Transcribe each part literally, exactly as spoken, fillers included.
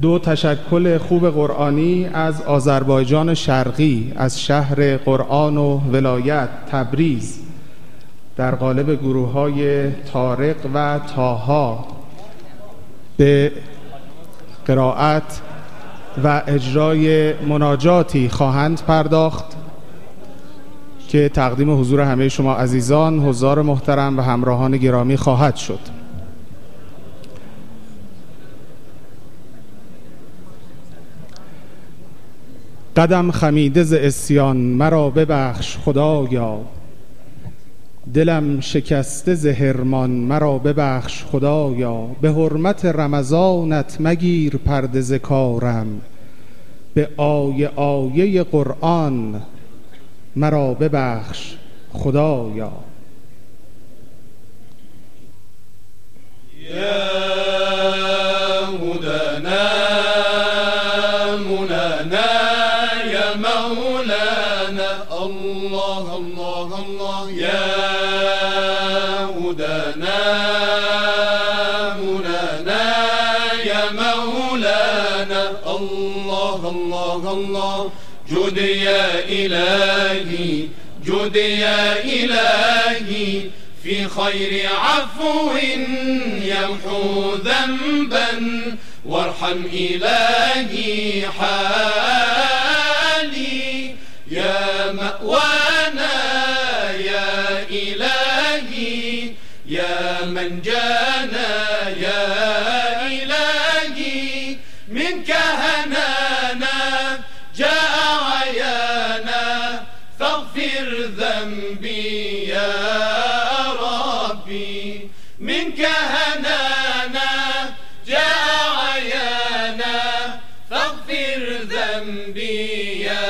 دو تشکل خوب قرآنی از آذربایجان شرقی، از شهر قرآن و ولایت تبریز، در قالب گروه‌های طارق و طاها به قرائت و اجرای مناجاتی خواهند پرداخت که تقدیم حضور همه شما عزیزان، حضار محترم و همراهان گرامی خواهد شد. قدم خمیده ز عصیان مرا ببخش خدایا، دلم شکسته ز حرمان مرا ببخش خدایا. به حرمت رمضانت مگیر پرده ز کارم، به آیه آیه قرآن مرا ببخش خدایا. الله الله الله يا هدانا مولانا يا مولانا الله الله الله جد يا إلهي جد يا إلهي في خير عفو يمحو ذنبا وارحم إلهي حالي يا مأوانا يا إلهي يا من جانا يا إلهي منك هنانا جاء عيانا فاغفر ذنبي يا ربي منك هنانا جاء عيانا فاغفر ذنبي يا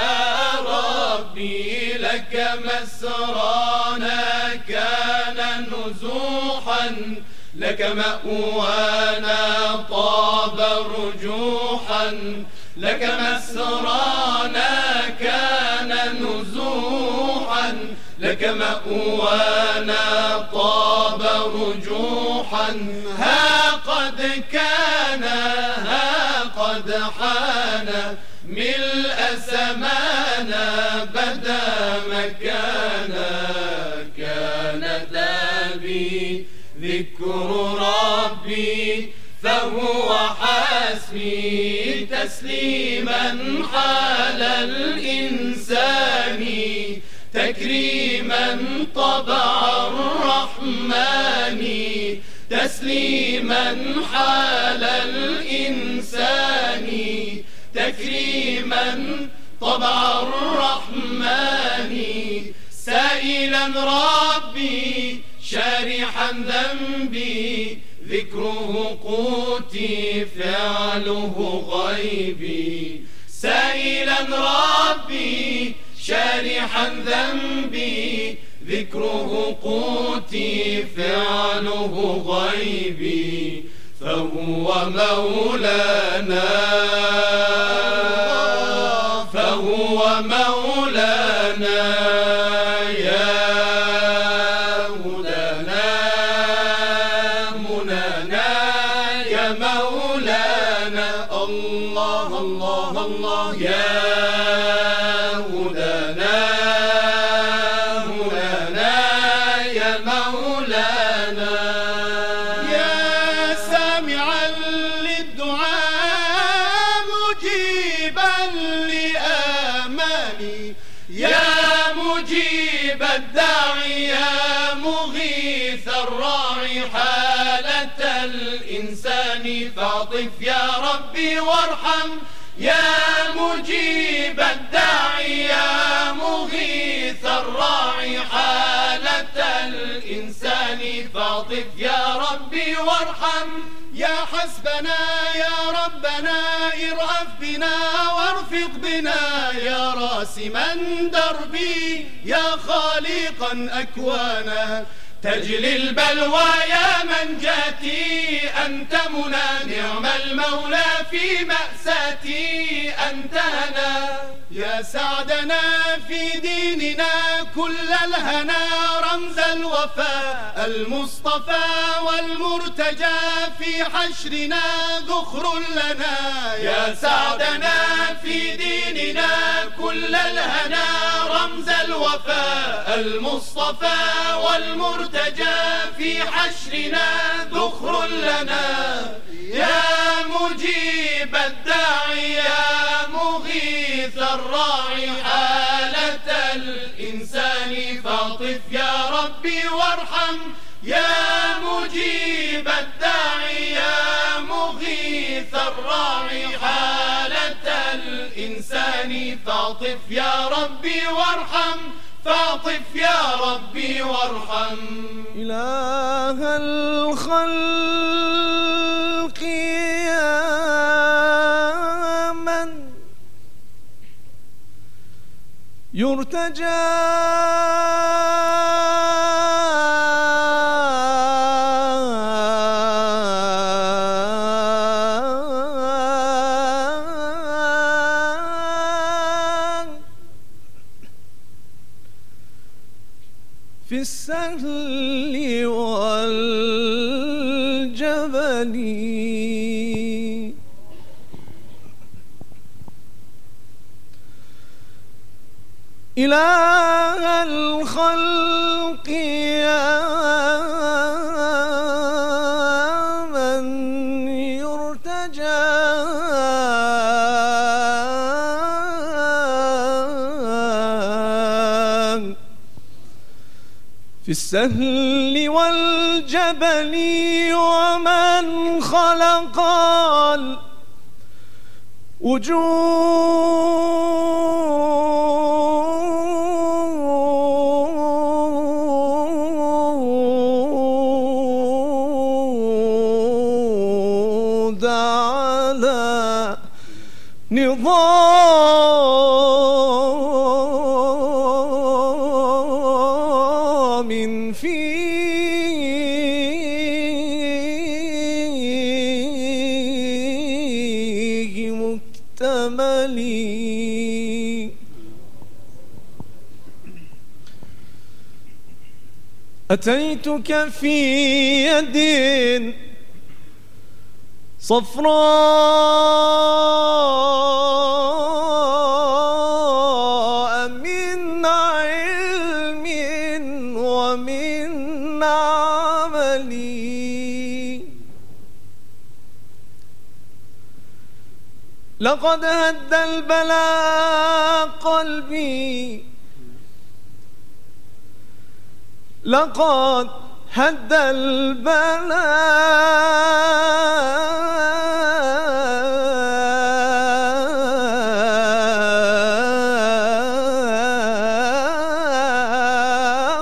لك مسرانا كان نزوحا لك مأوانا طاب رجوحا لك مسرانا كان نزوحا لك مأوانا طاب رجوحا ها قد كان ها قد حان ملء سمانا بدا مكانا كان دابي ذكر ربي فهو حسبي تسليما حال الإنسان تكريما طبع الرحمن تسليما حال الإنسان تكريما طبع الرحمن سائلا ربي شارحا ذنبي ذكره قوتي فعله غيبي سائلا ربي شارحا ذنبي ذكره قوتي فعله غيبي فهو مولانا فهو مولانا يا هدانا منانا يا مولانا الله الله الله يا هدانا منانا يا مولانا يا مجيب الداعي يا مغيث الراعي حالة الإنسان فاعطف يا ربي وارحم يا مجيب الداعي يا مغيث الراعي حالة الإنسان فاعطف يا ربي وارحم يا حسبنا يا ربنا ارأف بنا وارفق بنا يا راسما دربي يا خالقا أكوانا تجلي البلوى يا من جاتي أنت منى نعم المولى في مأساتي أنت هنا يا سعدنا في ديننا كل الهنا رمز الوفاء المصطفى والمرتجى في حشرنا ذخر لنا. يا سعدنا في ديننا كل الهنا رمز الوفاء المصطفى والمرتجى في حشرنا ذخر لنا. يا مجيب الداعي يا مغيث الراعي حالة الإنسان فاطف يا ربي وارحم. يا مجيب الداعي يا مغيث الراعي حالة الإنسان فاطف يا ربي وارحم. فاطف يا ربي وارحم. إله الخلق يا من يرتجى في السهل والجبل. إله الخلق يا من يرتجى في السهل والجبل ومن خلق الوجود على نظام فيه مكتمل. أتيتك في يد صفراء من علم ومن عمل. لقد هد البلاء قلبي لقد هد البلاء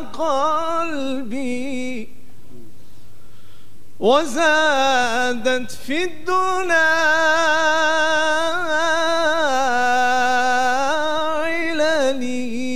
قلبي وزادت في الدنا عللي.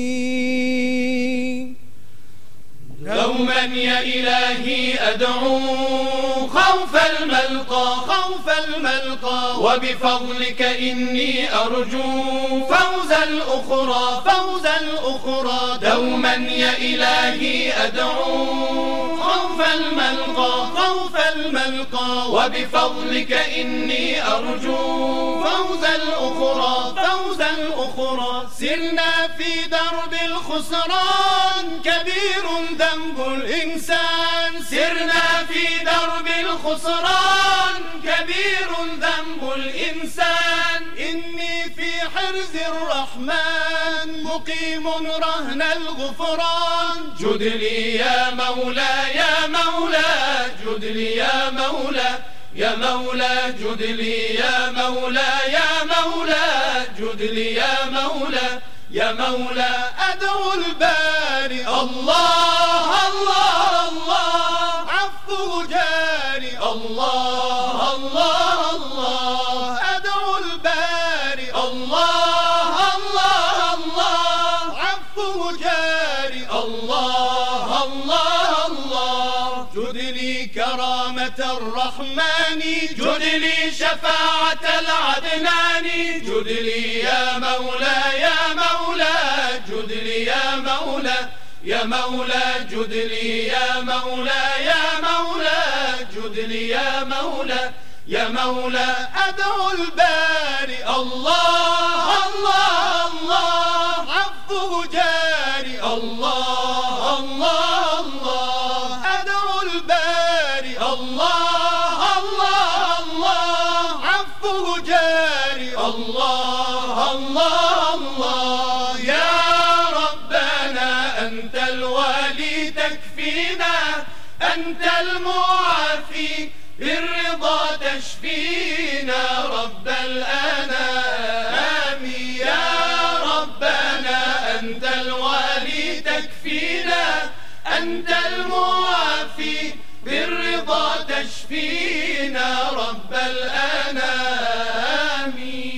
دوما يا إلهي أدعو خوف الملقى خوف الملقى وبفضلك إني أرجو فوز الأخرى فوز الأخرى. دوما يا إلهي أدعو خوف الملقى خوف الملقى وبفضلك إني أرجو فوز الأخرى فوز الأخرى. سرنا في درب الخسران كبير ذنب الإنسان. سرنا في درب الخسران كبير ذنب الإنسان. إني في حرز الرحمن مقيم رهن الغفران. جد لي يا مولا يا مولا جد لي يا مولا يا مولا جد لي يا مولا يا مولا جد لي يا مولا يا مولا. أدعو الباري الله الله الله عفو جاري الله الله الله. أدعو الباري الله الله الله عفو جاري الله الله الله. جد لي كرامة الرحمن الحناني جد لي شفاعة العدناني جد لي يا مولى يا مولى جد لي يا مولى يا مولى جد لي يا مولى يا مولى جد لي يا مولى يا مولى أدعو الباري الله الله الله عفوه جاري الله الله الله أدعو الباري الله الله الله عفوه جاري الله الله الله يا ربنا أنت الوالي تكفينا أنت المعافي بالرضا تشفينا رب الأنام يا ربنا أنت الوالي تكفينا أنت المعافي بالرضا تشفينا رب الأنام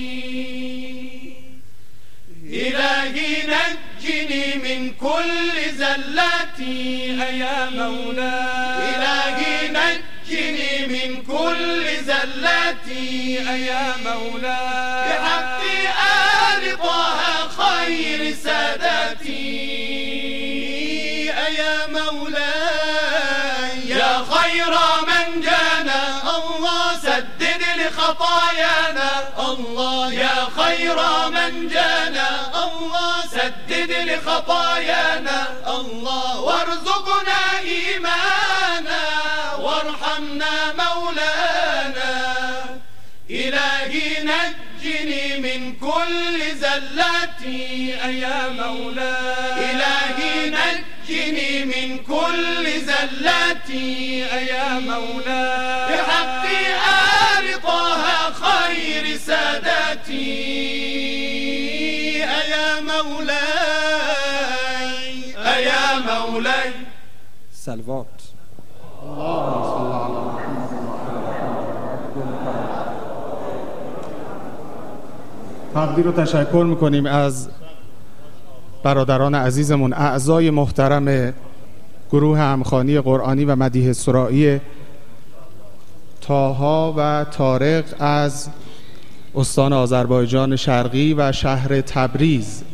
إلهي نجني من كل زلاتي يا مولاي إلهي نجني نجني من كل زلاتي يا مولاي بحق آل طه خير ساداتي يا مولاي يا خير من جانا الله سدد لخطايانا الله يا خير من جانا الله سدد لخطايانا الله وارزقنا إيمانا وارحمنا مولانا إلهي نجني من كل زلاتي يا مولاي إلهي نجني من كل زلاتي يا مولاي بحق آل طه خير ساداتي يا مولاي يا مولاي سلوات اللهم صل على محمد. تقدیر و تشکر میکنیم از برادران عزیزمون اعضای محترم گروه همخوانی قرآنی و مدیح سرائی طاها و طارق از استان آذربایجان شرقی و شهر تبریز